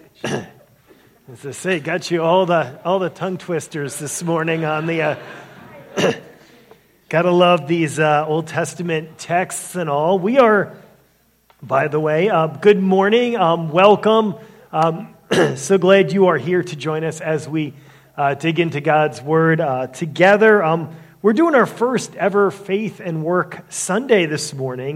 As I say, got you all the tongue twisters this morning on the. Gotta love these Old Testament texts and all. We are, by the way, good morning, welcome. So glad you are here to join us as we dig into God's Word together. We're doing our first ever Faith and Work Sunday this morning,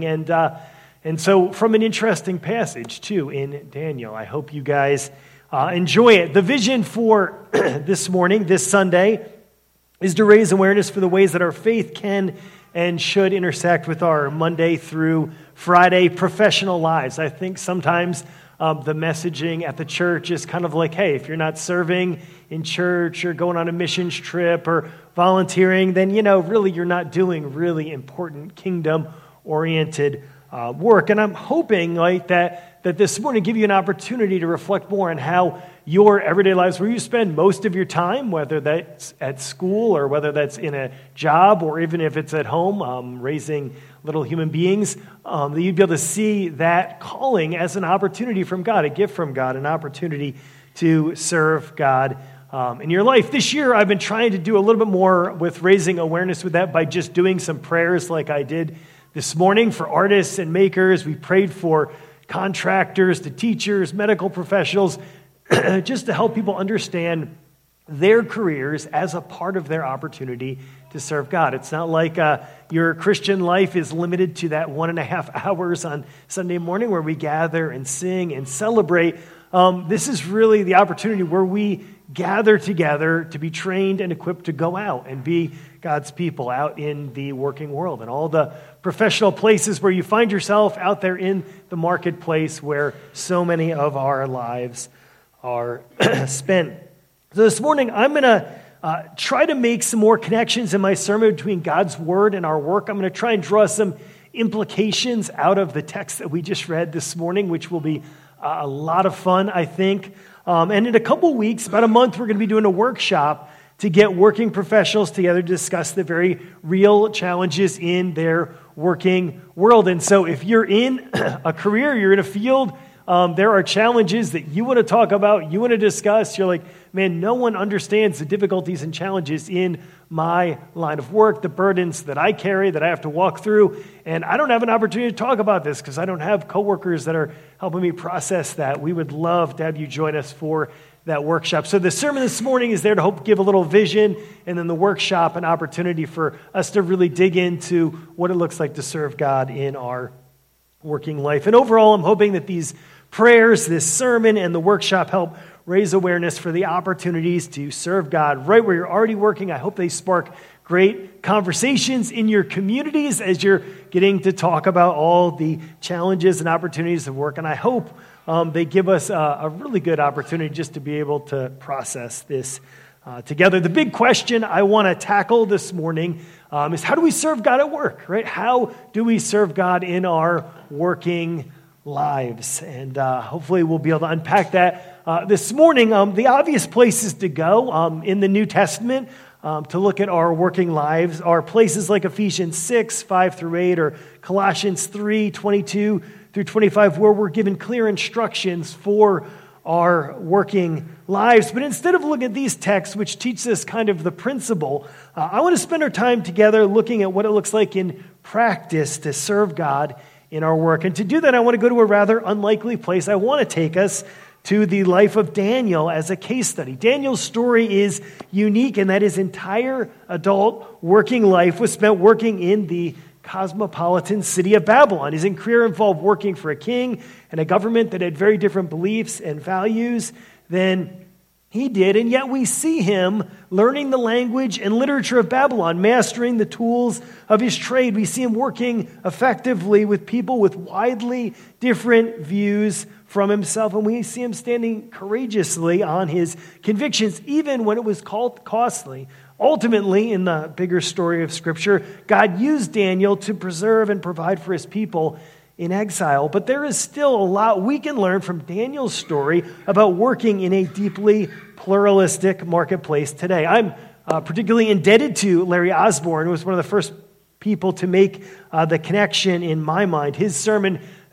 and so from an interesting passage too in Daniel. I hope you guys enjoy it. The vision for this morning, this Sunday, is to raise awareness for the ways that our faith can and should intersect with our Monday through Friday professional lives. I think sometimes the messaging at the church is kind of like, hey, if you're not serving in church or going on a missions trip or volunteering, then, really you're not doing really important kingdom-oriented work. And I'm hoping that this morning give you an opportunity to reflect more on how your everyday lives, where you spend most of your time, whether that's at school or whether that's in a job or even if it's at home, raising little human beings, that you'd be able to see that calling as an opportunity from God, a gift from God, an opportunity to serve God in your life. This year, I've been trying to do a little bit more with raising awareness with that by just doing some prayers like I did this morning for artists and makers. We prayed for contractors, to teachers, medical professionals, just to help people understand their careers as a part of their opportunity to serve God. It's not like your Christian life is limited to that 1.5 hours on Sunday morning where we gather and sing and celebrate. This is really the opportunity where we gather together to be trained and equipped to go out and be God's people out in the working world and all the professional places where you find yourself out there in the marketplace where so many of our lives are spent. So this morning, I'm going to try to make some more connections in my sermon between God's Word and our work. I'm going to try and draw some implications out of the text that we just read this morning, which will be a lot of fun, I think. And in a couple weeks, about a month, we're going to be doing a workshop to get working professionals together to discuss the very real challenges in their working world. And so if you're in a career, you're in a field, there are challenges that you want to talk about, you want to discuss. You're like, man, no one understands the difficulties and challenges in my line of work, the burdens that I carry, that I have to walk through. And I don't have an opportunity to talk about this because I don't have coworkers that are helping me process that. We would love to have you join us for that workshop. So the sermon this morning is there to help give a little vision, and then the workshop an opportunity for us to really dig into what it looks like to serve God in our working life. And overall, I'm hoping that these prayers, this sermon, and the workshop help raise awareness for the opportunities to serve God right where you're already working. I hope they spark great conversations in your communities as you're getting to talk about all the challenges and opportunities of work. And I hope they give us a really good opportunity just to be able to process this together. The big question I want to tackle this morning is how do we serve God at work, right? How do we serve God in our working lives? And hopefully we'll be able to unpack that this morning. The obvious places to go in the New Testament to look at our working lives are places like Ephesians 6, 5 through 8, or Colossians 3, 22 through 25, where we're given clear instructions for our working lives. But instead of looking at these texts, which teach us kind of the principle, I want to spend our time together looking at what it looks like in practice to serve God in our work. And to do that, I want to go to a rather unlikely place. I want to take us to the life of Daniel as a case study. Daniel's story is unique in that his entire adult working life was spent working in the cosmopolitan city of Babylon. His career involved working for a king and a government that had very different beliefs and values than he did, and yet we see him learning the language and literature of Babylon, mastering the tools of his trade. We see him working effectively with people with widely different views from himself, and we see him standing courageously on his convictions, even when it was costly. Ultimately, in the bigger story of Scripture, God used Daniel to preserve and provide for his people in exile. But there is still a lot we can learn from Daniel's story about working in a deeply pluralistic marketplace today. I'm particularly indebted to Larry Osborne, who was one of the first people to make the connection in my mind. His sermon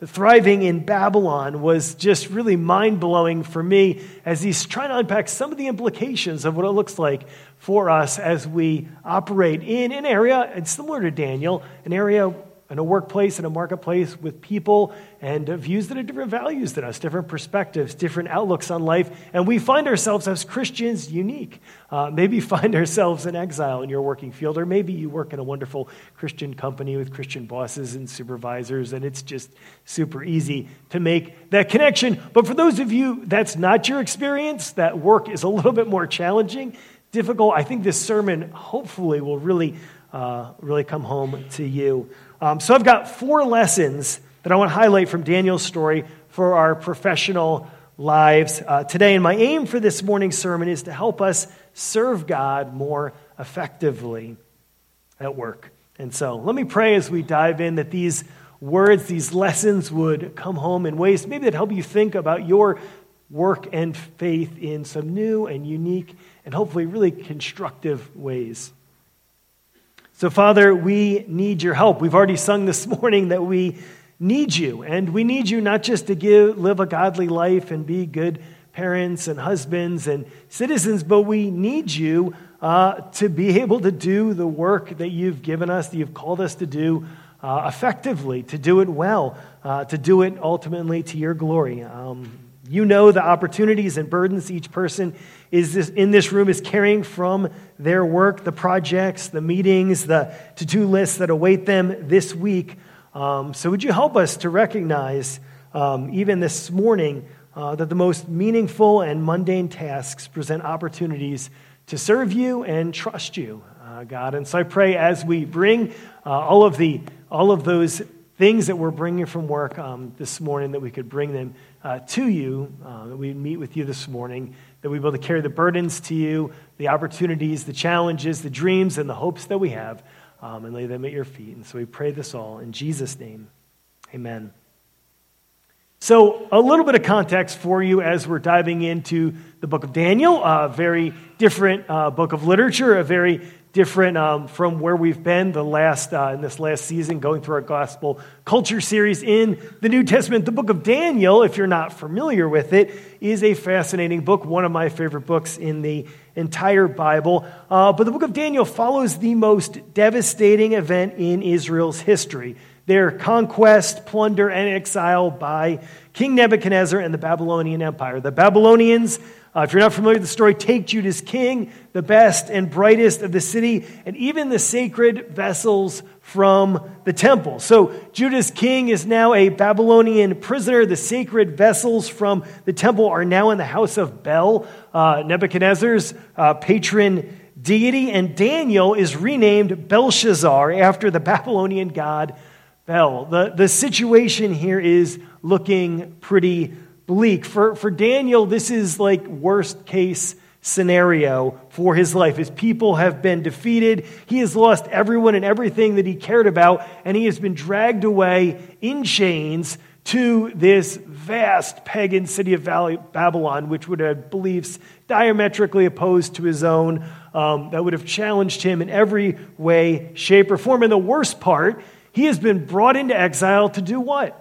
thriving in Babylon was just really mind-blowing for me as he's trying to unpack some of the implications of what it looks like for us as we operate in an area, and similar to Daniel, an area in a workplace, in a marketplace with people and views that are different values than us, different perspectives, different outlooks on life. And we find ourselves as Christians unique. Maybe find ourselves in exile in your working field, or maybe you work in a wonderful Christian company with Christian bosses and supervisors, and it's just super easy to make that connection. But for those of you that's not your experience, that work is a little bit more challenging, difficult, I think this sermon hopefully will really come home to you. So I've got 4 lessons that I want to highlight from Daniel's story for our professional lives today. And my aim for this morning's sermon is to help us serve God more effectively at work. And so let me pray as we dive in that these words, these lessons would come home in ways maybe that help you think about your work and faith in some new and unique and hopefully really constructive ways. So, Father, we need your help. We've already sung this morning that we need you, and we need you not just to live a godly life and be good parents and husbands and citizens, but we need you to be able to do the work that you've given us, that you've called us to do effectively, to do it well, to do it ultimately to your glory. You know the opportunities and burdens each person in this room is carrying from their work, the projects, the meetings, the to-do lists that await them this week. So would you help us to recognize, even this morning, that the most meaningful and mundane tasks present opportunities to serve you and trust you, God. And so I pray as we bring all of those things that we're bringing from work this morning, that we could bring them to you, that we meet with you this morning, that we'll be able to carry the burdens to you, the opportunities, the challenges, the dreams, and the hopes that we have, and lay them at your feet. And so we pray this all in Jesus' name. Amen. So a little bit of context for you as we're diving into the book of Daniel, a very different book of literature, a very different from where we've been in this last season, going through our gospel culture series in the New Testament. The book of Daniel, if you're not familiar with it, is a fascinating book, one of my favorite books in the entire Bible. But the book of Daniel follows the most devastating event in Israel's history: their conquest, plunder, and exile by King Nebuchadnezzar and the Babylonian Empire. The Babylonians, if you're not familiar with the story, take Judah's king, the best and brightest of the city, and even the sacred vessels from the temple. So Judah's king is now a Babylonian prisoner. The sacred vessels from the temple are now in the house of Bel, Nebuchadnezzar's patron deity, and Daniel is renamed Belshazzar after the Babylonian god Bel. The situation here is looking pretty bleak. For Daniel, this is like worst case scenario for his life. His people have been defeated. He has lost everyone and everything that he cared about, and he has been dragged away in chains to this vast pagan city of Babylon, which would have beliefs diametrically opposed to his own, that would have challenged him in every way, shape, or form. And the worst part, he has been brought into exile to do what?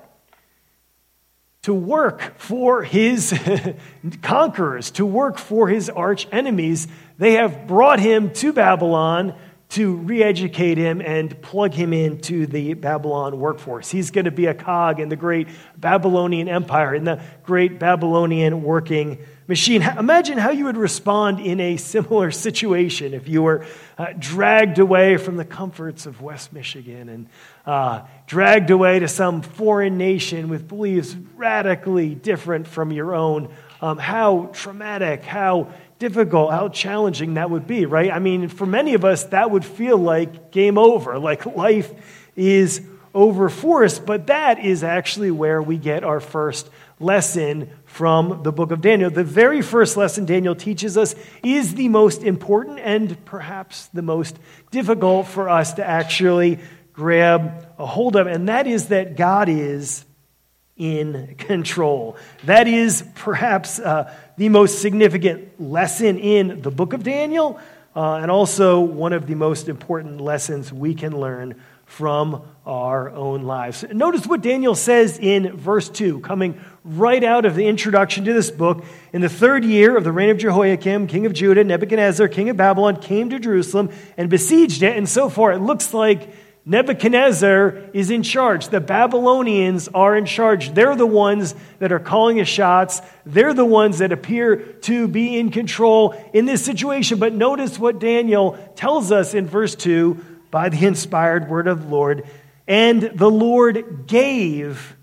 To work for his conquerors, to work for his arch enemies. They have brought him to Babylon to re-educate him and plug him into the Babylon workforce. He's going to be a cog in the great Babylonian Empire, in the great Babylonian working machine. Imagine how you would respond in a similar situation if you were dragged away from the comforts of West Michigan and dragged away to some foreign nation with beliefs radically different from your own. How traumatic, how difficult, how challenging that would be, right? I mean, for many of us, that would feel like game over, like life is over for us. But that is actually where we get our first lesson from the book of Daniel. The very first lesson Daniel teaches us is the most important and perhaps the most difficult for us to actually grab a hold of, and that is that God is in control. That is perhaps the most significant lesson in the book of Daniel, and also one of the most important lessons we can learn from our own lives. Notice what Daniel says in verse 2, coming right out of the introduction to this book. In the 3rd year of the reign of Jehoiakim, king of Judah, Nebuchadnezzar, king of Babylon, came to Jerusalem and besieged it. And so far, it looks like Nebuchadnezzar is in charge. The Babylonians are in charge. They're the ones that are calling the shots. They're the ones that appear to be in control in this situation. But notice what Daniel tells us in verse 2 by the inspired word of the Lord. And the Lord gave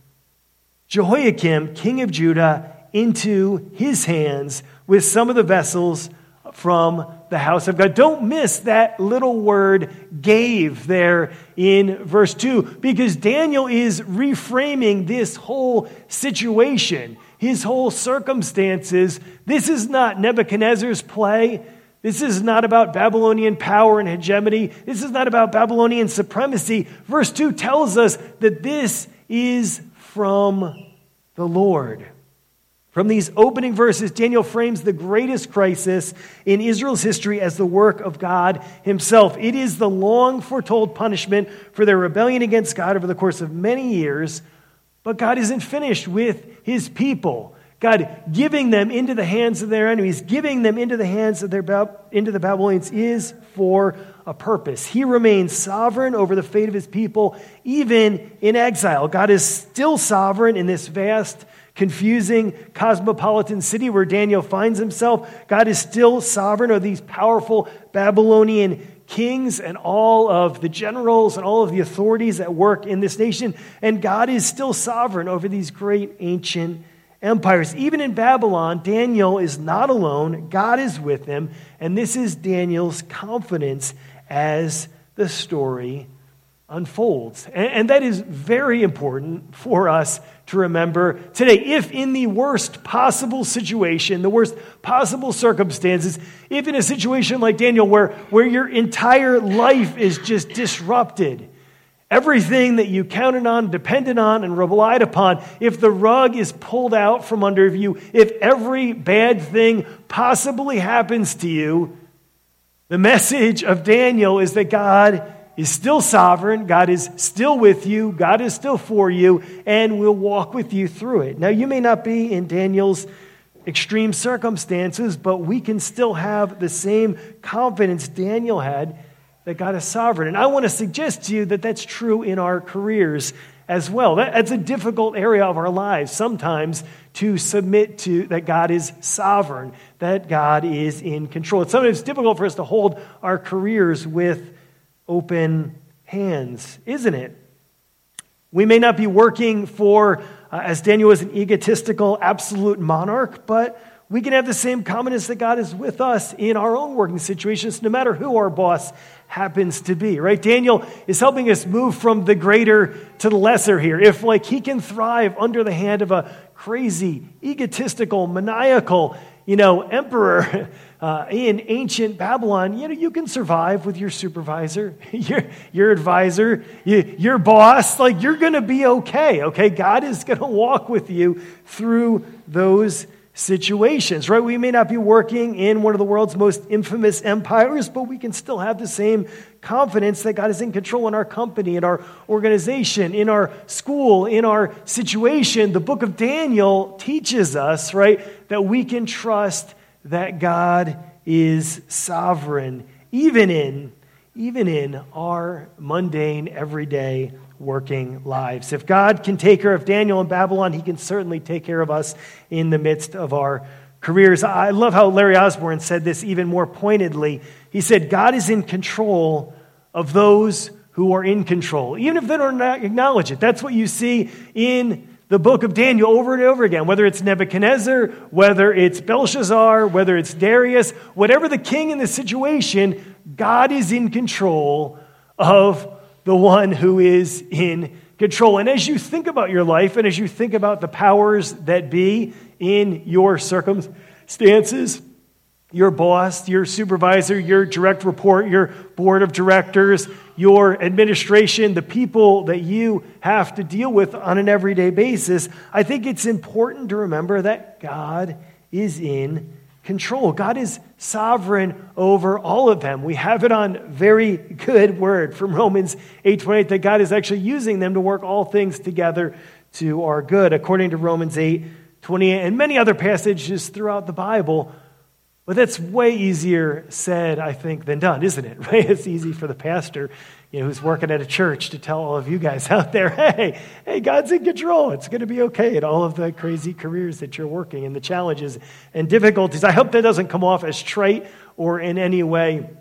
Jehoiakim, king of Judah, into his hands with some of the vessels from the house of God. Don't miss that little word gave there in verse 2, because Daniel is reframing this whole situation, his whole circumstances. This is not Nebuchadnezzar's play. This is not about Babylonian power and hegemony. This is not about Babylonian supremacy. Verse 2 tells us that this is from the Lord. From these opening verses, Daniel frames the greatest crisis in Israel's history as the work of God himself. It is the long foretold punishment for their rebellion against God over the course of many years, but God isn't finished with his people. God giving them into the hands of their enemies, giving them into the hands of into the Babylonians is for a purpose. He remains sovereign over the fate of his people, even in exile. God is still sovereign in this vast, confusing, cosmopolitan city where Daniel finds himself. God is still sovereign over these powerful Babylonian kings and all of the generals and all of the authorities that work in this nation. And God is still sovereign over these great ancient empires. Even in Babylon, Daniel is not alone. God is with him. And this is Daniel's confidence as the story unfolds. And that is very important for us to remember today. If in the worst possible situation, the worst possible circumstances, if in a situation like Daniel where your entire life is just disrupted, everything that you counted on, depended on, and relied upon, if the rug is pulled out from under you, if every bad thing possibly happens to you, the message of Daniel is that God is still sovereign, God is still with you, God is still for you, and will walk with you through it. Now, you may not be in Daniel's extreme circumstances, but we can still have the same confidence Daniel had that God is sovereign. And I want to suggest to you that that's true in our careers as well. That's a difficult area of our lives sometimes to submit to that God is sovereign, that God is in control. It's sometimes difficult for us to hold our careers with open hands, isn't it? We may not be working for, as Daniel was, an egotistical, absolute monarch, but we can have the same confidence that God is with us in our own working situations, no matter who our boss happens to be, right? Daniel is helping us move from the greater to the lesser here. If, he can thrive under the hand of a crazy, egotistical, maniacal, emperor in ancient Babylon, you can survive with your supervisor, your advisor, your boss. You're going to be okay? God is going to walk with you through those situations, right? We may not be working in one of the world's most infamous empires, but we can still have the same confidence that God is in control in our company, in our organization, in our school, in our situation. The book of Daniel teaches us, right, that we can trust that God is sovereign, even in our mundane, everyday working lives. If God can take care of Daniel in Babylon, he can certainly take care of us in the midst of our careers. I love how Larry Osborne said this even more pointedly. He said, God is in control of those who are in control, even if they don't acknowledge it. That's what you see in the book of Daniel over and over again, whether it's Nebuchadnezzar, whether it's Belshazzar, whether it's Darius, whatever the king in the situation, God is in control of the one who is in control. And as you think about your life and as you think about the powers that be in your circumstances, your boss, your supervisor, your direct report, your board of directors, your administration, the people that you have to deal with on an everyday basis, I think it's important to remember that God is in control. God is sovereign over all of them. We have it on very good word from Romans 8:28 that God is actually using them to work all things together to our good, according to Romans 8:28 and many other passages throughout the Bible. But that's way easier said, I think, than done, isn't it? Right? It's easy for the pastor, who's working at a church to tell all of you guys out there, hey, God's in control. It's going to be okay at all of the crazy careers that you're working and the challenges and difficulties. I hope that doesn't come off as trite or in any way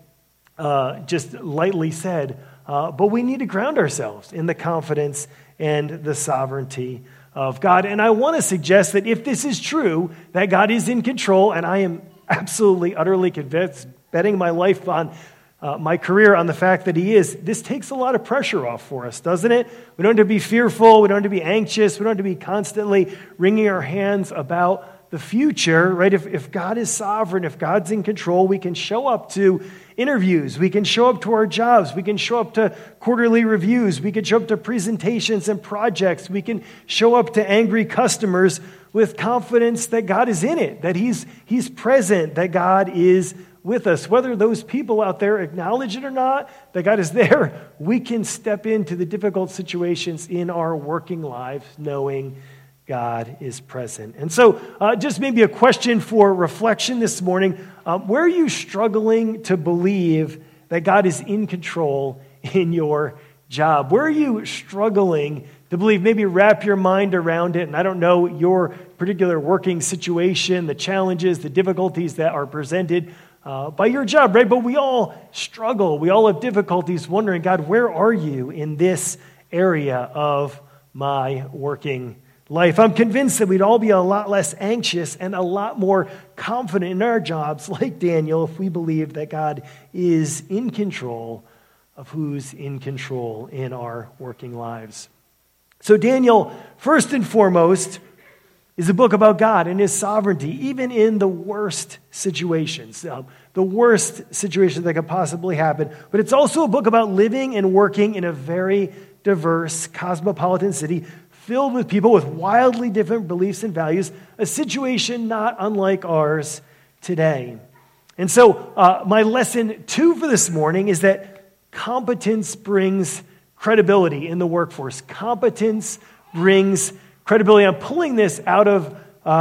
just lightly said. But we need to ground ourselves in the confidence and the sovereignty of God. And I want to suggest that if this is true, that God is in control, and I am absolutely, utterly convinced, betting my life on my career on the fact that he is, this takes a lot of pressure off for us, doesn't it? We don't have to be fearful. We don't have to be anxious. We don't have to be constantly wringing our hands about the future, right? If God is sovereign, if God's in control, we can show up to interviews. We can show up to our jobs. We can show up to quarterly reviews. We can show up to presentations and projects. We can show up to angry customers with confidence that God is in it, that He's present, that God is with us. Whether those people out there acknowledge it or not, that God is there, we can step into the difficult situations in our working lives knowing God is present. And so just maybe a question for reflection this morning. Where are you struggling to believe that God is in control in your job? Where are you struggling to believe? Maybe wrap your mind around it. And I don't know your particular working situation, the challenges, the difficulties that are presented by your job, right? But we all struggle. We all have difficulties wondering, God, where are you in this area of my working life? I'm convinced that we'd all be a lot less anxious and a lot more confident in our jobs, like Daniel, if we believed that God is in control of who's in control in our working lives. So Daniel, first and foremost, is a book about God and His sovereignty, even in the worst situations, the worst situations that could possibly happen. But it's also a book about living and working in a very diverse, cosmopolitan city filled with people with wildly different beliefs and values, a situation not unlike ours today. And so my lesson 2 for this morning is that competence brings credibility in the workforce. Competence brings credibility. I'm pulling this out of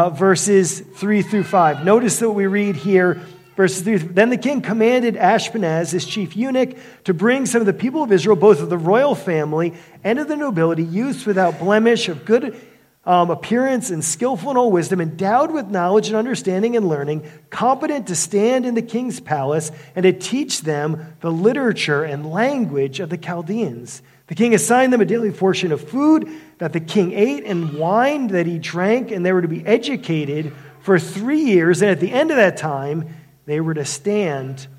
verses 3 through 5. Notice that we read here, verses 3. Then the king commanded Ashpenaz, his chief eunuch, to bring some of the people of Israel, both of the royal family and of the nobility, youths without blemish, of good appearance and skillful in all wisdom, endowed with knowledge and understanding and learning, competent to stand in the king's palace and to teach them the literature and language of the Chaldeans. The king assigned them a daily portion of food that the king ate and wine that he drank, and they were to be educated for 3 years. And at the end of that time, they were to stand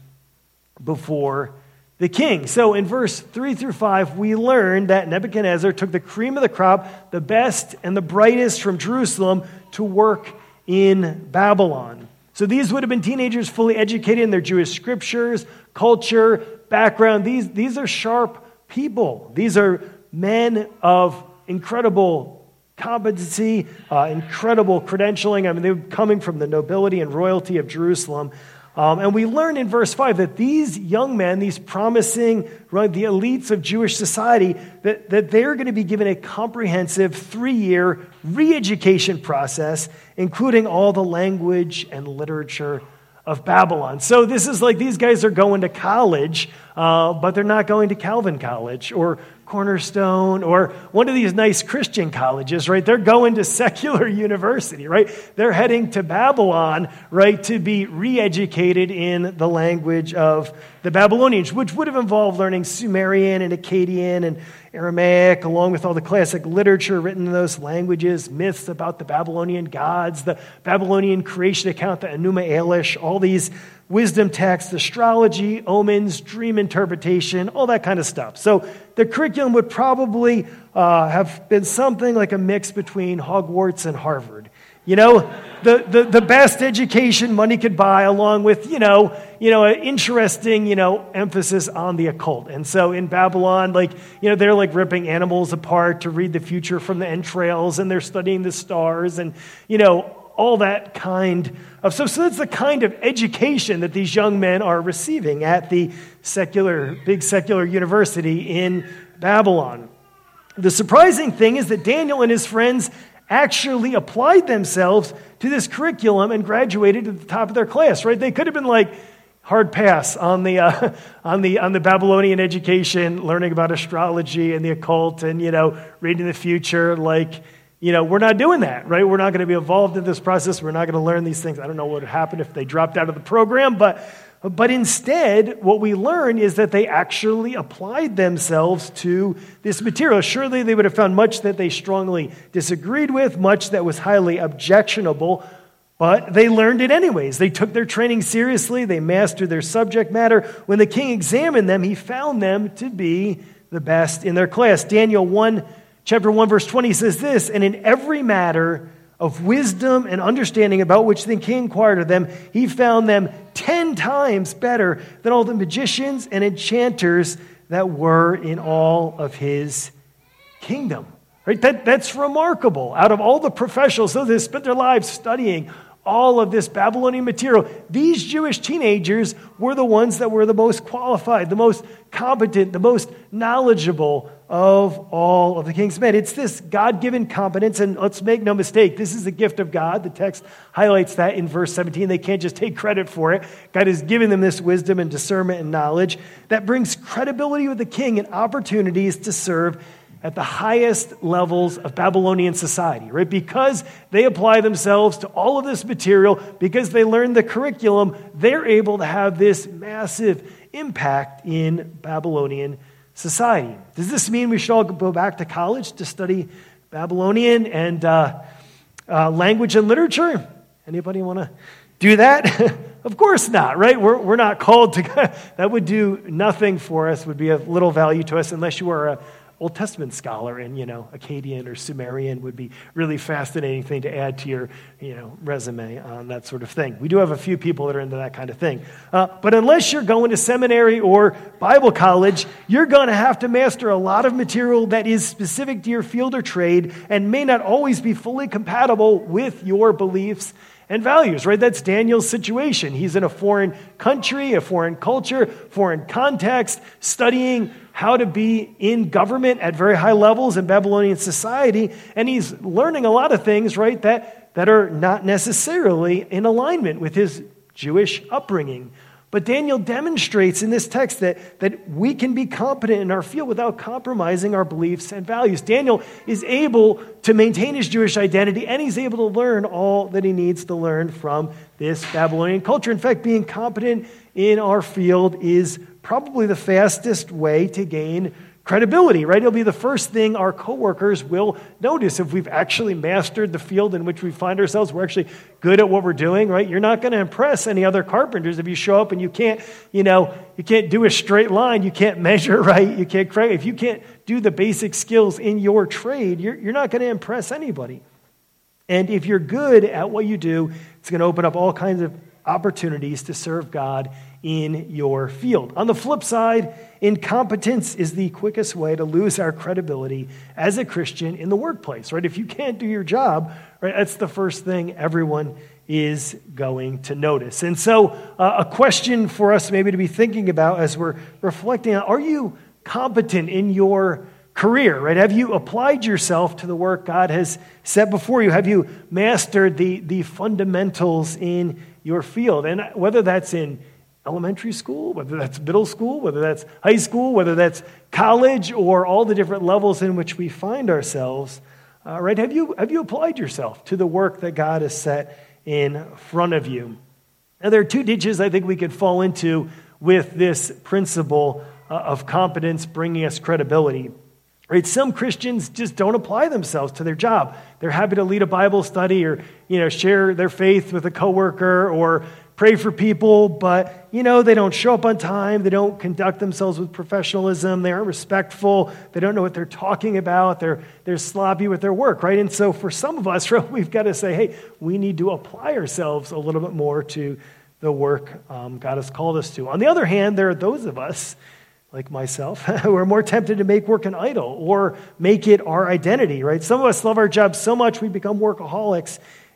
before the king. So in verse 3 through 5, we learn that Nebuchadnezzar took the cream of the crop, the best and the brightest from Jerusalem, to work in Babylon. So these would have been teenagers fully educated in their Jewish scriptures, culture, background. These are sharp people. These are men of incredible competency, incredible credentialing. I mean, they were coming from the nobility and royalty of Jerusalem. And we learn in verse 5 that these young men, these promising, right, the elites of Jewish society, that they're going to be given a comprehensive 3-year re-education process, including all the language and literature of Babylon. So this is like these guys are going to college, but they're not going to Calvin College or Cornerstone or one of these nice Christian colleges, right? They're going to secular university, right? They're heading to Babylon, right, to be re-educated in the language of the Babylonians, which would have involved learning Sumerian and Akkadian and Aramaic, along with all the classic literature written in those languages, myths about the Babylonian gods, the Babylonian creation account, the Enuma Elish, all these wisdom texts, astrology, omens, dream interpretation, all that kind of stuff. So the curriculum would probably have been something like a mix between Hogwarts and Harvard. You know, the best education money could buy, along with, an interesting, emphasis on the occult. And so in Babylon, they're like ripping animals apart to read the future from the entrails, and they're studying the stars, and, all that kind of stuff. So that's the kind of education that these young men are receiving at the big secular university in Babylon. The surprising thing is that Daniel and his friends actually applied themselves to this curriculum and graduated at the top of their class, right? They could have been like hard pass on the Babylonian education, learning about astrology and the occult and, reading the future. We're not doing that, right? We're not going to be involved in this process. We're not going to learn these things. I don't know what would happen if they dropped out of the program, but instead, what we learn is that they actually applied themselves to this material. Surely they would have found much that they strongly disagreed with, much that was highly objectionable, but they learned it anyways. They took their training seriously. They mastered their subject matter. When the king examined them, he found them to be the best in their class. Daniel chapter 1, verse 20 says this, "And in every matter of wisdom and understanding about which the king inquired of them, he found them 10 times better than all the magicians and enchanters that were in all of his kingdom." Right? That's remarkable. Out of all the professionals, those that spent their lives studying all of this Babylonian material, these Jewish teenagers were the ones that were the most qualified, the most competent, the most knowledgeable of all of the king's men. It's this God-given competence, and let's make no mistake, this is a gift of God. The text highlights that in verse 17. They can't just take credit for it. God has given them this wisdom and discernment and knowledge that brings credibility with the king and opportunities to serve at the highest levels of Babylonian society, right? Because they apply themselves to all of this material, because they learn the curriculum, they're able to have this massive impact in Babylonian society. Does this mean we should all go back to college to study Babylonian and language and literature? Anybody want to do that? Of course not, right? We're not called to. That would do nothing for us, would be of little value to us, unless you are a Old Testament scholar, and, Akkadian or Sumerian would be really fascinating thing to add to your, resume on that sort of thing. We do have a few people that are into that kind of thing. But unless you're going to seminary or Bible college, you're going to have to master a lot of material that is specific to your field or trade and may not always be fully compatible with your beliefs and values, right? That's Daniel's situation. He's in a foreign country, a foreign culture, foreign context, studying how to be in government at very high levels in Babylonian society, and he's learning a lot of things, right, that are not necessarily in alignment with his Jewish upbringing. But Daniel demonstrates in this text that we can be competent in our field without compromising our beliefs and values. Daniel is able to maintain his Jewish identity, and he's able to learn all that he needs to learn from this Babylonian culture. In fact, being competent in our field is probably the fastest way to gain credibility, right? It'll be the first thing our coworkers will notice if we've actually mastered the field in which we find ourselves. We're actually good at what we're doing, right? You're not going to impress any other carpenters if you show up and you can't do a straight line, you can't measure right, you can't create. If you can't do the basic skills in your trade, you're not going to impress anybody. And if you're good at what you do, it's going to open up all kinds of opportunities to serve God in your field. On the flip side, incompetence is the quickest way to lose our credibility as a Christian in the workplace, right? If you can't do your job, right, that's the first thing everyone is going to notice. And so a question for us maybe to be thinking about as we're reflecting on, are you competent in your career, right? Have you applied yourself to the work God has set before you? Have you mastered the fundamentals in your field? And whether that's in elementary school, whether that's middle school, whether that's high school, whether that's college, or all the different levels in which we find ourselves, right? Have you applied yourself to the work that God has set in front of you? Now, there are two ditches I think we could fall into with this principle of competence bringing us credibility. Right? Some Christians just don't apply themselves to their job. They're happy to lead a Bible study or, share their faith with a coworker or pray for people, but, they don't show up on time. They don't conduct themselves with professionalism. They aren't respectful. They don't know what they're talking about. They're sloppy with their work, right? And so for some of us, right, we've got to say, hey, we need to apply ourselves a little bit more to the work God has called us to. On the other hand, there are those of us, like myself, who are more tempted to make work an idol or make it our identity, right? Some of us love our jobs so much we become workaholics,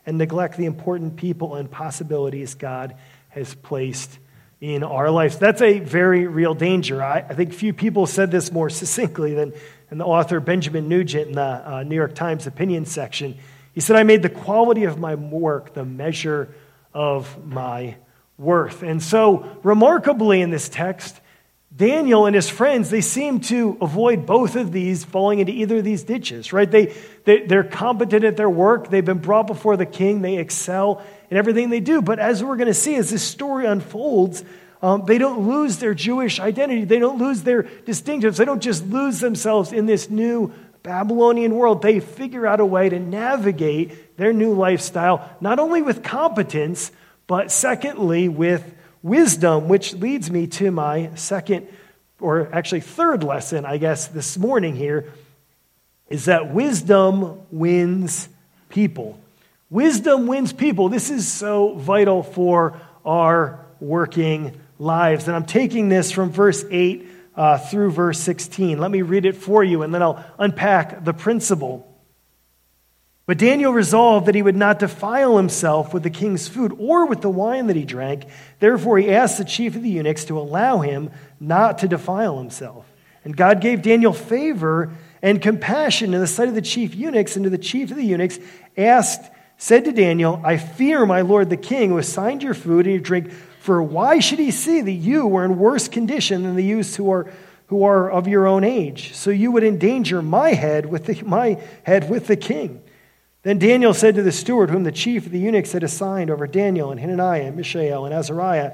and neglect the important people and possibilities God has placed in our lives. That's a very real danger. I think few people said this more succinctly than the author Benjamin Nugent in the New York Times opinion section. He said, "I made the quality of my work the measure of my worth." And so, remarkably in this text, Daniel and his friends, they seem to avoid both of these, falling into either of these ditches, right? They're competent at their work. They've been brought before the king. They excel in everything they do. But as we're going to see, as this story unfolds, they don't lose their Jewish identity. They don't lose their distinctives. They don't just lose themselves in this new Babylonian world. They figure out a way to navigate their new lifestyle, not only with competence, but secondly, with wisdom, which leads me to my second, or actually third lesson, I guess, this morning here, is that wisdom wins people. Wisdom wins people. This is so vital for our working lives. And I'm taking this from verse 8 through verse 16. Let me read it for you, and then I'll unpack the principle. But Daniel resolved that he would not defile himself with the king's food or with the wine that he drank. Therefore he asked the chief of the eunuchs to allow him not to defile himself. And God gave Daniel favor and compassion in the sight of the chief eunuchs, and to the chief of the eunuchs said to Daniel, "I fear my lord the king, who assigned your food and your drink, for why should he see that you were in worse condition than the youths who are of your own age? So you would endanger my head with the king." Then Daniel said to the steward, whom the chief of the eunuchs had assigned over Daniel and Hananiah and Mishael and Azariah,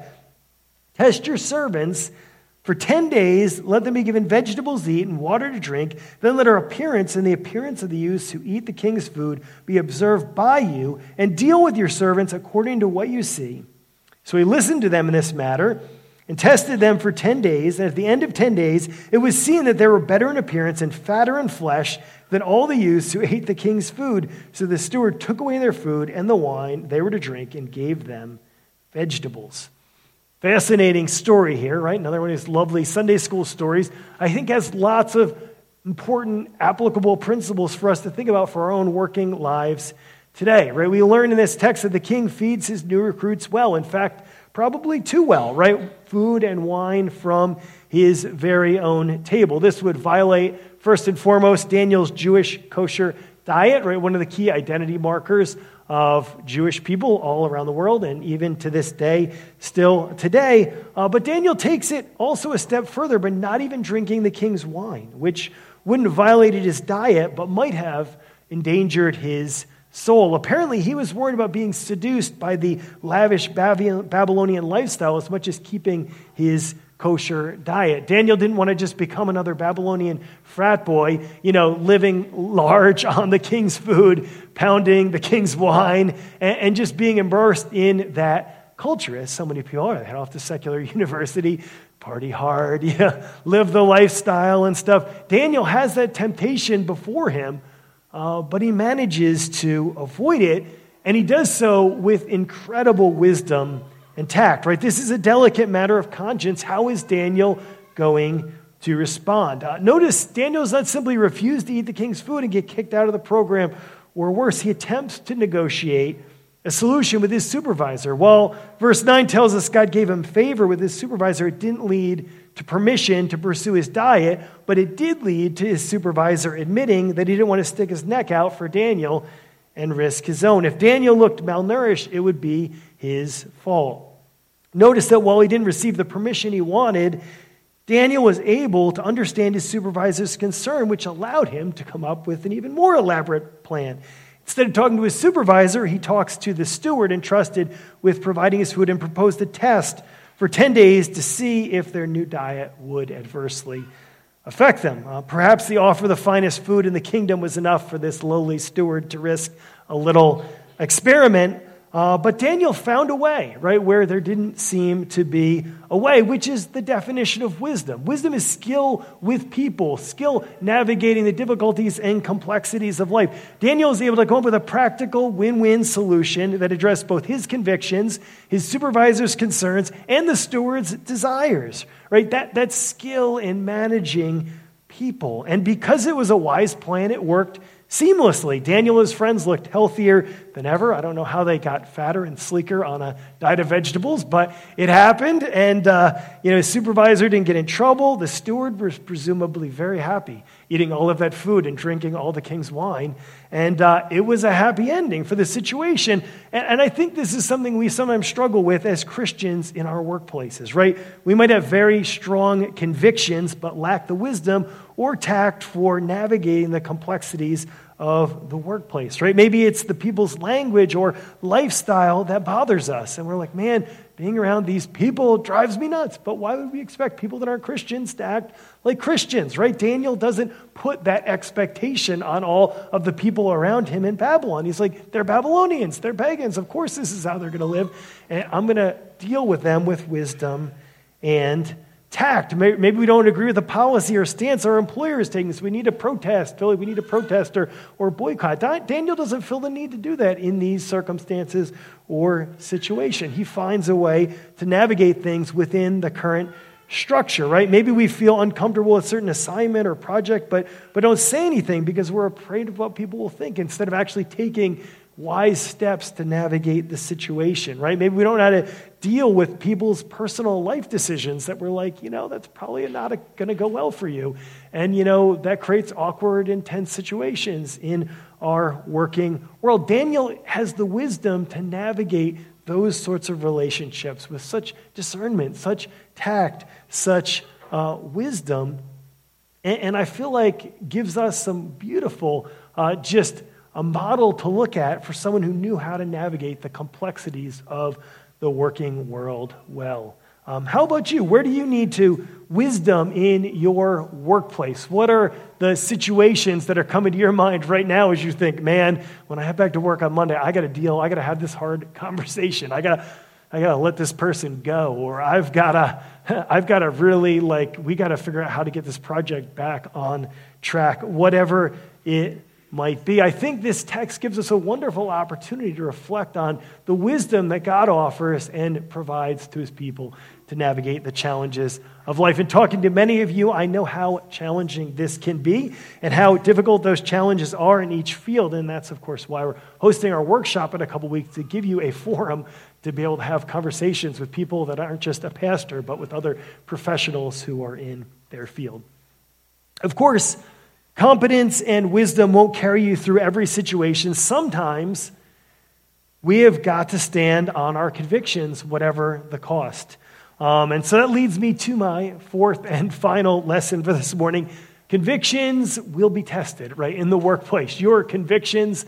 "Test your servants for 10 days. Let them be given vegetables to eat and water to drink. Then let our appearance and the appearance of the youths who eat the king's food be observed by you, and deal with your servants according to what you see." So he listened to them in this matter and tested them for 10 days. And at the end of 10 days, it was seen that they were better in appearance and fatter in flesh than all the youths who ate the king's food. So the steward took away their food and the wine they were to drink and gave them vegetables. Fascinating story here, right? Another one of these lovely Sunday school stories. I think has lots of important applicable principles for us to think about for our own working lives today, right? We learn in this text that the king feeds his new recruits well. In fact, probably too well, right? Food and wine from his very own table. This would violate, first and foremost, Daniel's Jewish kosher diet, right? One of the key identity markers of Jewish people all around the world, and even to this day, still today. But Daniel takes it also a step further, but not even drinking the king's wine, which wouldn't have violated his diet, but might have endangered his soul. Apparently, he was worried about being seduced by the lavish Babylonian lifestyle as much as keeping his kosher diet. Daniel didn't want to just become another Babylonian frat boy, living large on the king's food, pounding the king's wine, and just being immersed in that culture, as so many people are. They head off to secular university, party hard, live the lifestyle and stuff. Daniel has that temptation before him, but he manages to avoid it, and he does so with incredible wisdom and tact, right? This is a delicate matter of conscience. How is Daniel going to respond? Notice Daniel does not simply refuse to eat the king's food and get kicked out of the program, or worse, he attempts to negotiate a solution with his supervisor. While verse 9 tells us God gave him favor with his supervisor, it didn't lead to permission to pursue his diet, but it did lead to his supervisor admitting that he didn't want to stick his neck out for Daniel and risk his own. If Daniel looked malnourished, it would be his fault. Notice that while he didn't receive the permission he wanted, Daniel was able to understand his supervisor's concern, which allowed him to come up with an even more elaborate plan. Instead of talking to his supervisor, he talks to the steward entrusted with providing his food and proposed a test for 10 days to see if their new diet would adversely affect them. Perhaps the offer of the finest food in the kingdom was enough for this lowly steward to risk a little experiment. But Daniel found a way, right, where there didn't seem to be a way, which is the definition of wisdom. Wisdom is skill with people, skill navigating the difficulties and complexities of life. Daniel was able to come up with a practical win-win solution that addressed both his convictions, his supervisor's concerns, and the steward's desires, right? That skill in managing people. And because it was a wise plan, it worked seamlessly. Daniel and his friends looked healthier than ever. I don't know how they got fatter and sleeker on a diet of vegetables, but it happened. And, his supervisor didn't get in trouble. The steward was presumably very happy, eating all of that food and drinking all the king's wine. And it was a happy ending for the situation. And I think this is something we sometimes struggle with as Christians in our workplaces, right? We might have very strong convictions, but lack the wisdom or tact for navigating the complexities of the workplace, right? Maybe it's the people's language or lifestyle that bothers us. And we're like, man, being around these people drives me nuts. But why would we expect people that aren't Christians to act like Christians, right? Daniel doesn't put that expectation on all of the people around him in Babylon. He's like, they're Babylonians, they're pagans. Of course this is how they're going to live. And I'm going to deal with them with wisdom and tact. Maybe we don't agree with the policy or stance our employer is taking, so we need to protest. We need to protest or boycott. Daniel doesn't feel the need to do that in these circumstances or situation. He finds a way to navigate things within the current structure, right? Maybe we feel uncomfortable with a certain assignment or project, but don't say anything because we're afraid of what people will think instead of actually taking wise steps to navigate the situation, right? Maybe we don't know how to deal with people's personal life decisions that we're like, that's probably not going to go well for you. And, that creates awkward, intense situations in our working world. Daniel has the wisdom to navigate those sorts of relationships with such discernment, such tact, such wisdom. And I feel like gives us some beautiful, just a model to look at for someone who knew how to navigate the complexities of the working world well. How about you? Where do you need to wisdom in your workplace? What are the situations that are coming to your mind right now as you think, man, when I head back to work on Monday, I got to have this hard conversation. I got to let this person go, or I've got to really we got to figure out how to get this project back on track, whatever it might be. I think this text gives us a wonderful opportunity to reflect on the wisdom that God offers and provides to his people to navigate the challenges of life. And talking to many of you, I know how challenging this can be and how difficult those challenges are in each field. And that's, of course, why we're hosting our workshop in a couple weeks to give you a forum to be able to have conversations with people that aren't just a pastor, but with other professionals who are in their field. Of course, competence and wisdom won't carry you through every situation. Sometimes we have got to stand on our convictions, whatever the cost. And so that leads me to my fourth and final lesson for this morning. Convictions will be tested, right, in the workplace. Your convictions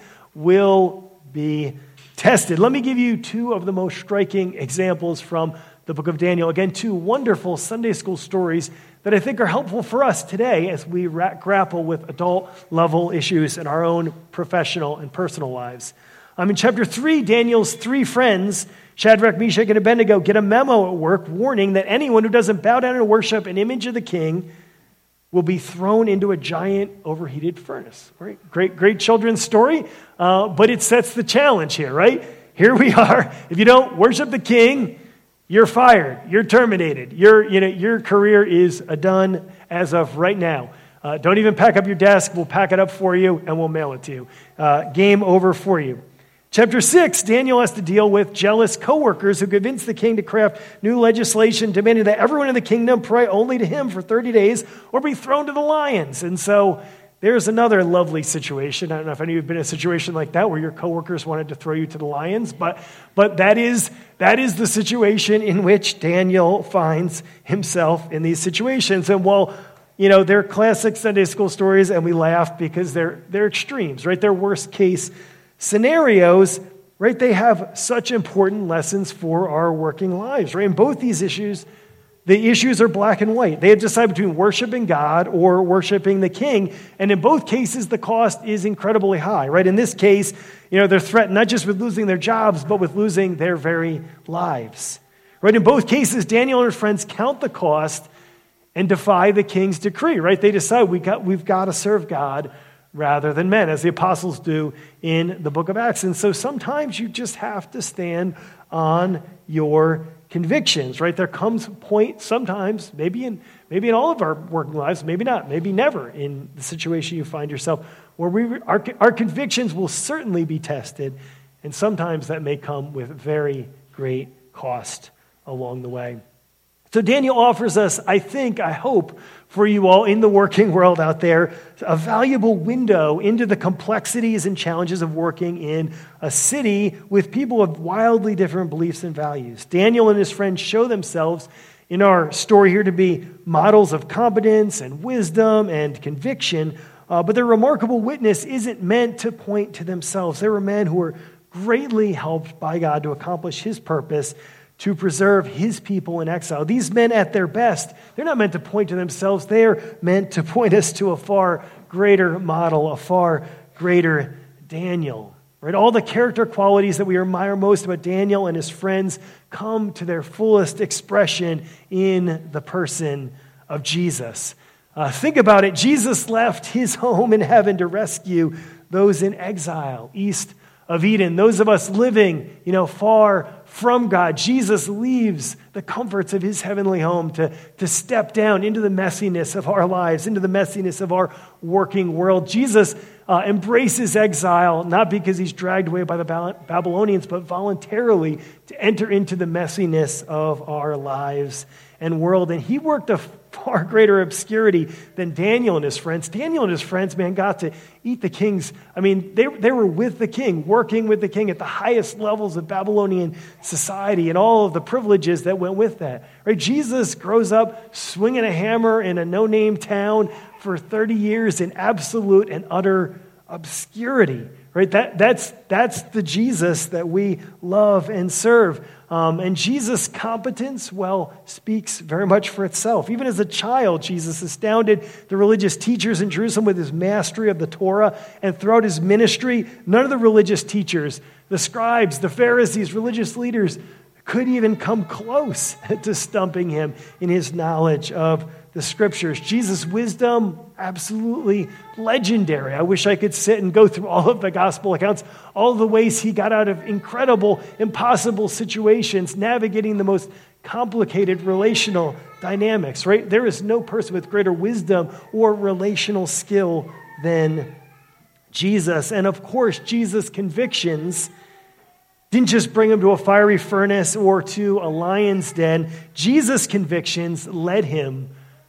will be tested. Let me give you two of the most striking examples from the book of Daniel. Again, two wonderful Sunday school stories that I think are helpful for us today as we grapple with adult-level issues in our own professional and personal lives. In chapter 3, Daniel's three friends, Shadrach, Meshach, and Abednego, get a memo at work warning that anyone who doesn't bow down and worship an image of the king will be thrown into a giant overheated furnace. Right? Great children's story, but it sets the challenge here, right? Here we are. If you don't worship the king, you're fired. You're terminated. Your career is done as of right now. Don't even pack up your desk. We'll pack it up for you and we'll mail it to you. Game over for you. Chapter 6, Daniel has to deal with jealous coworkers who convince the king to craft new legislation demanding that everyone in the kingdom pray only to him for 30 days or be thrown to the lions. And so there's another lovely situation. I don't know if any of you have been in a situation like that where your coworkers wanted to throw you to the lions, but that is the situation in which Daniel finds himself in these situations. And while they're classic Sunday school stories, and we laugh because they're extremes, right? They're worst case scenarios, right? They have such important lessons for our working lives, right? In both these issues, the issues are black and white. They have decided between worshiping God or worshiping the king. And in both cases, the cost is incredibly high, right? In this case, they're threatened not just with losing their jobs, but with losing their very lives, right? In both cases, Daniel and his friends count the cost and defy the king's decree, right? They decide we've got to serve God rather than men, as the apostles do in the book of Acts. And so sometimes you just have to stand on your convictions, right? There comes a point sometimes, maybe in all of our working lives, maybe not, maybe never, in the situation you find yourself, where our convictions will certainly be tested, And sometimes that may come with very great cost along the way. So Daniel offers us, I hope, for you all in the working world out there, a valuable window into the complexities and challenges of working in a city with people with wildly different beliefs and values. Daniel and his friends show themselves in our story here to be models of competence and wisdom and conviction, but their remarkable witness isn't meant to point to themselves. They were men who were greatly helped by God to accomplish his purpose to preserve his people in exile. These men at their best, they're not meant to point to themselves. They're meant to point us to a far greater model, a far greater Daniel. Right? All the character qualities that we admire most about Daniel and his friends come to their fullest expression in the person of Jesus. Think about it. Jesus left his home in heaven to rescue those in exile east of Eden, those of us living, far from God. Jesus leaves the comforts of his heavenly home to step down into the messiness of our lives, into the messiness of our working world. Jesus embraces exile, not because he's dragged away by the Babylonians, but voluntarily to enter into the messiness of our lives and world. And he worked a far greater obscurity than Daniel and his friends. Daniel and his friends, got to eat the king's. They were with the king, working with the king at the highest levels of Babylonian society and all of the privileges that went with that. Right? Jesus grows up swinging a hammer in a no-name town for 30 years in absolute and utter obscurity. Right? That's the Jesus that we love and serve. And Jesus' competence, speaks very much for itself. Even as a child, Jesus astounded the religious teachers in Jerusalem with his mastery of the Torah. And throughout his ministry, none of the religious teachers, the scribes, the Pharisees, religious leaders, could even come close to stumping him in his knowledge of the scriptures. Jesus' wisdom, absolutely legendary. I wish I could sit and go through all of the gospel accounts, all the ways he got out of incredible, impossible situations, navigating the most complicated relational dynamics, right? There is no person with greater wisdom or relational skill than Jesus. And of course, Jesus' convictions didn't just bring him to a fiery furnace or to a lion's den. Jesus' convictions led him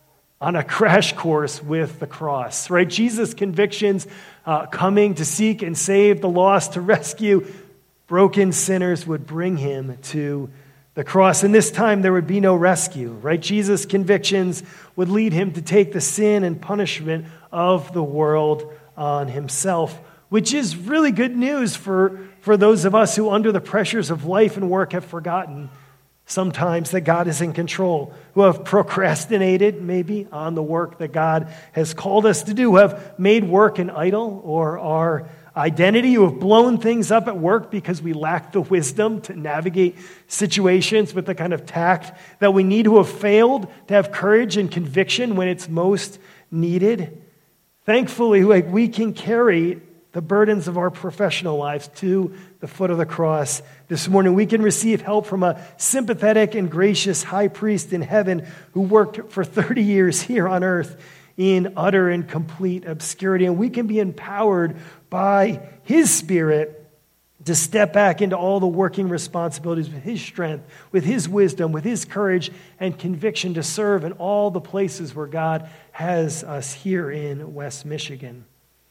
on a crash course with the cross, right? Jesus' convictions coming to seek and save the lost, to rescue broken sinners, would bring him to the cross. And this time there would be no rescue, right? Jesus' convictions would lead him to take the sin and punishment of the world on himself, which is really good news for those of us who, under the pressures of life and work, have forgotten sometimes that God is in control, who have procrastinated maybe on the work that God has called us to do, who have made work an idol or our identity, who have blown things up at work because we lack the wisdom to navigate situations with the kind of tact that we need, who have failed to have courage and conviction when it's most needed. Thankfully, we can carry the burdens of our professional lives to the foot of the cross this morning. We can receive help from a sympathetic and gracious high priest in heaven who worked for 30 years here on earth in utter and complete obscurity. And we can be empowered by his Spirit to step back into all the working responsibilities with his strength, with his wisdom, with his courage and conviction to serve in all the places where God has us here in West Michigan.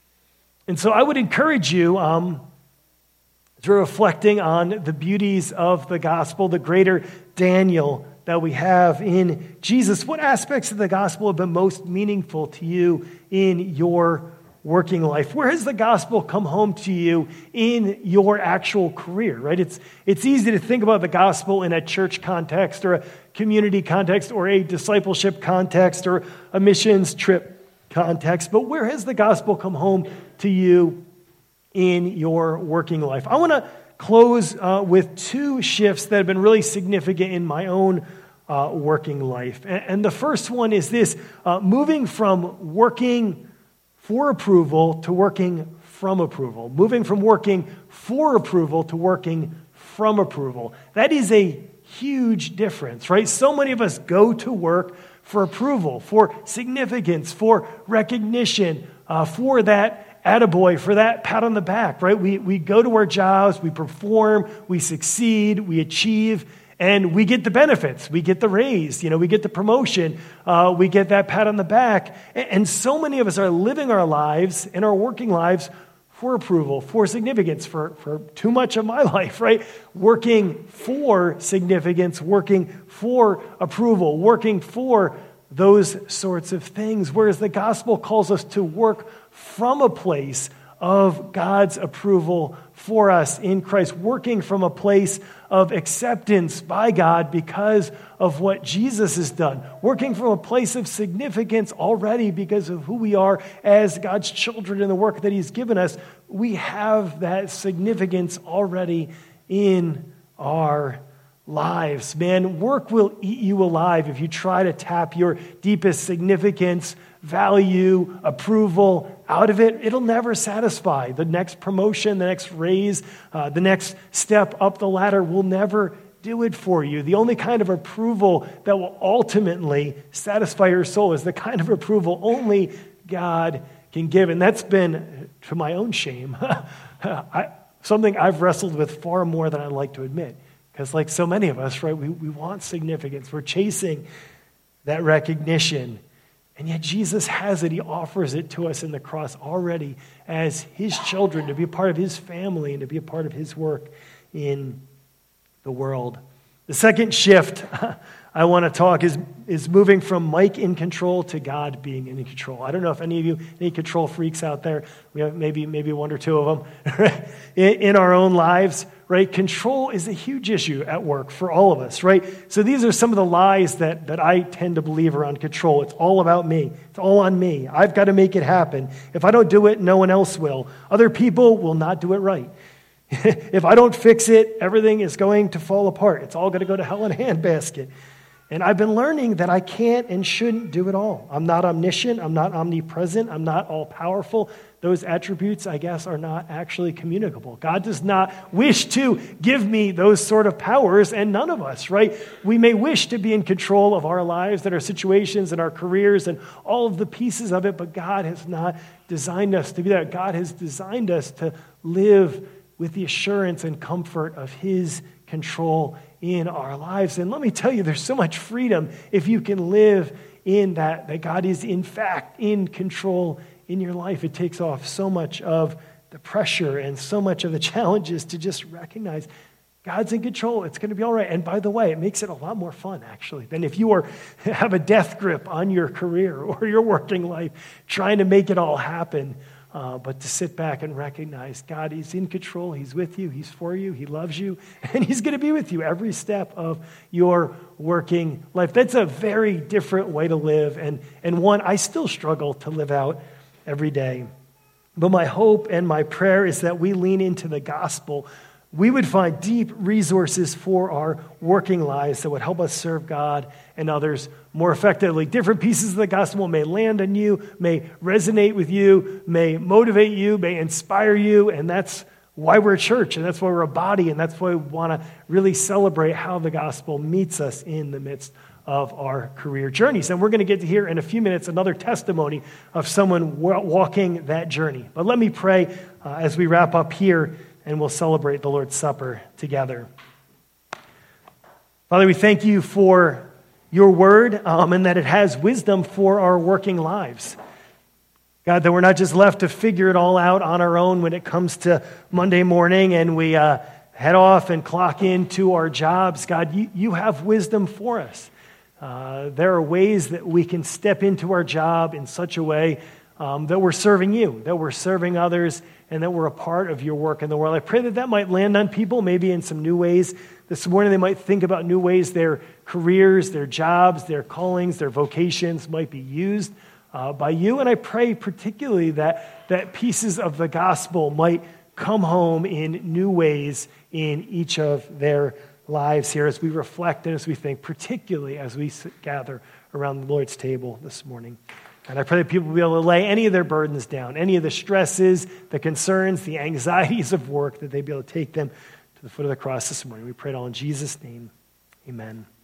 And so I would encourage you to reflecting on the beauties of the gospel, the greater Daniel that we have in Jesus. What aspects of the gospel have been most meaningful to you in your working life? Where has the gospel come home to you in your actual career, right? It's easy to think about the gospel in a church context or a community context or a discipleship context or a missions trip context, but where has the gospel come home to you in your working life? I want to close with two shifts that have been really significant in my own working life. And the first one is this, moving from working for approval to working from approval. Moving from working for approval to working from approval. That is a huge difference, right? So many of us go to work for approval, for significance, for recognition, for that attaboy, for that pat on the back, right? We go to our jobs, we perform, we succeed, we achieve, and we get the benefits. We get the raise, we get the promotion, we get that pat on the back. And so many of us are living our lives and our working lives for approval, for significance, for too much of my life, right? Working for significance, working for approval, working for those sorts of things. Whereas the gospel calls us to work from a place of God's approval for us in Christ, working from a place of acceptance by God because of what Jesus has done, working from a place of significance already because of who we are as God's children and the work that he's given us. We have that significance already in our lives. Man, work will eat you alive if you try to tap your deepest significance, value, approval out of it. It'll never satisfy. The next promotion, the next raise, the next step up the ladder will never do it for you. The only kind of approval that will ultimately satisfy your soul is the kind of approval only God can give. And that's been, to my own shame, something I've wrestled with far more than I like to admit. Because like so many of us, right, we want significance. We're chasing that recognition. And yet Jesus has it. He offers it to us in the cross already as his children, to be a part of his family and to be a part of his work in the world. The second shift I want to talk is moving from Mike in control to God being in control. I don't know if any of you, any control freaks out there, we have maybe one or two of them in our own lives, right? Control is a huge issue at work for all of us, right? So these are some of the lies that I tend to believe around control. It's all about me. It's all on me. I've got to make it happen. If I don't do it, no one else will. Other people will not do it right. If I don't fix it, everything is going to fall apart. It's all going to go to hell in a handbasket. And I've been learning that I can't and shouldn't do it all. I'm not omniscient. I'm not omnipresent. I'm not all-powerful. Those attributes, I guess, are not actually communicable. God does not wish to give me those sort of powers, and none of us, right? We may wish to be in control of our lives and our situations and our careers and all of the pieces of it, but God has not designed us to be that. God has designed us to live with the assurance and comfort of his control in our lives. And let me tell you, there's so much freedom if you can live in that God is in fact in control in your life. It takes off so much of the pressure and so much of the challenges to just recognize God's in control. It's going to be all right. And by the way, it makes it a lot more fun, actually, than if you have a death grip on your career or your working life, trying to make it all happen. But to sit back and recognize God is in control. He's with you. He's for you. He loves you. And he's going to be with you every step of your working life. That's a very different way to live, and one I still struggle to live out every day. But my hope and my prayer is that we lean into the gospel. We would find deep resources for our working lives that would help us serve God and others more effectively. Different pieces of the gospel may land on you, may resonate with you, may motivate you, may inspire you, and that's why we're a church, and that's why we're a body, and that's why we want to really celebrate how the gospel meets us in the midst of our career journeys. And we're going to get to hear in a few minutes another testimony of someone walking that journey. But let me pray as we wrap up here, and we'll celebrate the Lord's Supper together. Father, we thank you for your word and that it has wisdom for our working lives. God, that we're not just left to figure it all out on our own when it comes to Monday morning and we head off and clock into our jobs. God, you have wisdom for us. There are ways that we can step into our job in such a way that we're serving you, that we're serving others, and that we're a part of your work in the world. I pray that might land on people, maybe in some new ways. This morning they might think about new ways their careers, their jobs, their callings, their vocations might be used by you. And I pray particularly that pieces of the gospel might come home in new ways in each of their lives here as we reflect and as we think, particularly as we gather around the Lord's table this morning. And I pray that people will be able to lay any of their burdens down, any of the stresses, the concerns, the anxieties of work, that they'd be able to take them to the foot of the cross this morning. We pray it all in Jesus' name. Amen.